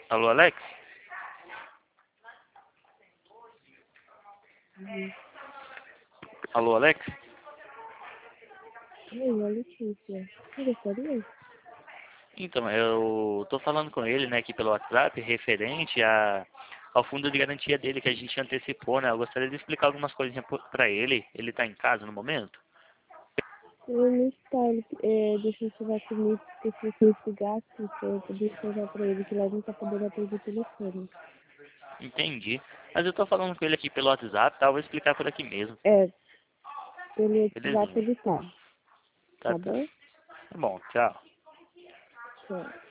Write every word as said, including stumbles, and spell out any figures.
Alô, Alex? Uhum. Alô, Alex? Oi, é a Letícia. Você gostaria? Então, eu tô falando com ele, né, aqui pelo WhatsApp, referente a, ao fundo de garantia dele, que a gente antecipou, né? Eu gostaria de explicar algumas coisinhas pro- pra ele. Ele tá em casa no momento? Ele não está, ele é, deixou de falar comigo, porque se você ligasse, eu podia explicar pra ele que lá não tá podendo atender o telefone. Entendi. Mas eu tô falando com ele aqui pelo WhatsApp, tá? Eu vou explicar por aqui mesmo. É, pelo WhatsApp Belezinha. ele tá. Tá, Tá tá. bom? Tá bom, tchau. Tchau.